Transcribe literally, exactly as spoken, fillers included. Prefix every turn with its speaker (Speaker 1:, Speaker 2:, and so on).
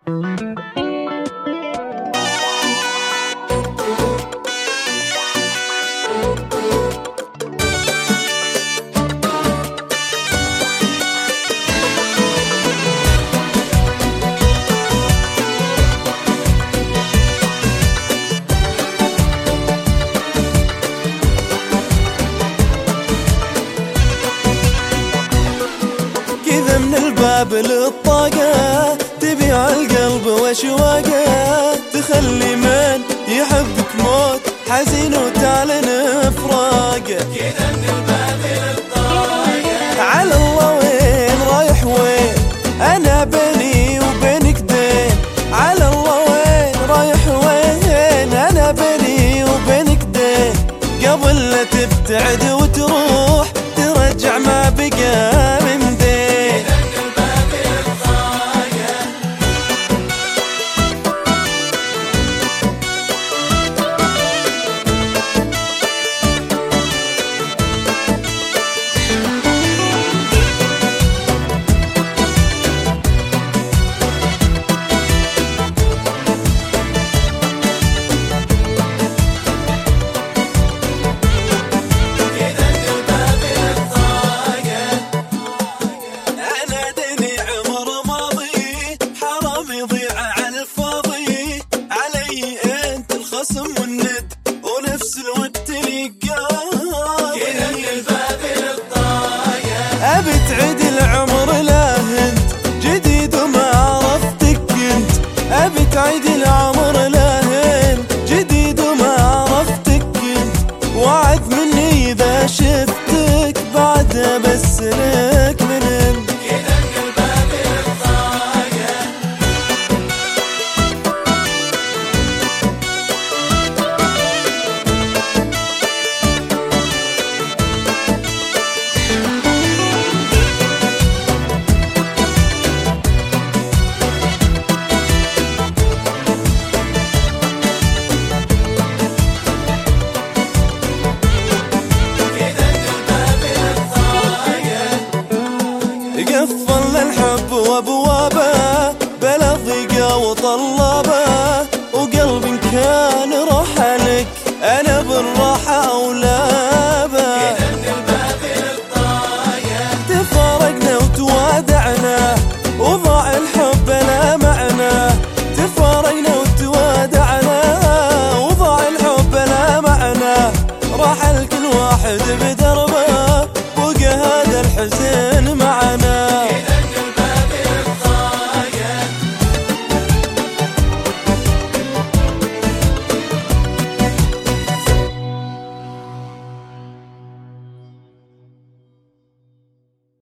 Speaker 1: كذا من الباب للطاقة تبيع القلب واشواقه، تخلي من يحبك موت حزين وتعلن فراقه.
Speaker 2: كذا من الباب للطاقة
Speaker 1: على الله وين رايح وين، انا بيني وبينك دين. على الله وين رايح وين، انا بيني وبينك دين. قبل لا تبتعد وتروح ترجع ما بقى من دين. ونفس الوقت نقاي
Speaker 2: كذا من الباب للطاقة
Speaker 1: أبي تعيد العمر لا هنت جديد وما عرفتك كنت. أبي تعيد العمر لا هنت جديد وما عرفتك كنت. وعد مني إذا شفتك بعد بسلك من انت.
Speaker 2: كذا من الباب للطاقة
Speaker 1: قفل الحب وابوابه بلا ضيقه وطلبه، وقلبي كان راح لك انا بالراحه